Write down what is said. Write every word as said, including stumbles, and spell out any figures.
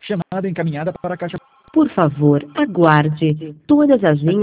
Chamada encaminhada para a caixa. Por favor, aguarde. Todas as linhas